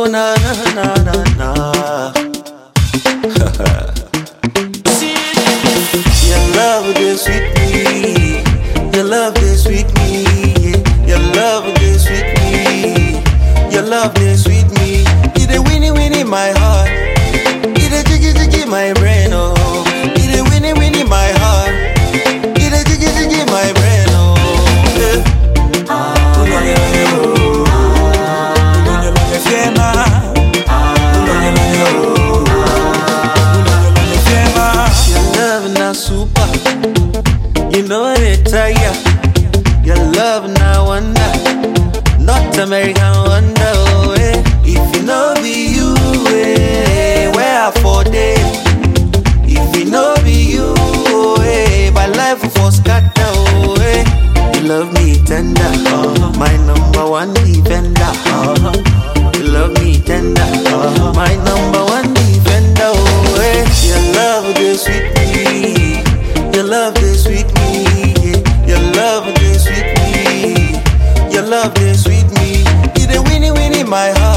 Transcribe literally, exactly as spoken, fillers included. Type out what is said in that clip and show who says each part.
Speaker 1: na na na na na. Your love is sweet me. Your love is sweet me. Your love is sweet me. Your love is sweet me. It a winnie winnie my heart. It a jiggy jiggy my brain. Oh, it a winnie winnie my heart. It a jiggy jiggy my brain. Oh, yeah. Your love now super. You know they tire. Your love now wonder. Not American wonder. Oh, eh. If you know be you, eh, where I for day. If you know be you, oh, eh, my life for scatter. Oh, eh. You love me tender, uh-huh. My number one defender. Uh-huh. You love me tender, uh-huh. My number one defender. Oh, eh. Your love is sweet me. Your love is sweet me. Your love is sweet me. Your love is sweet me. It a winnie winnie my heart.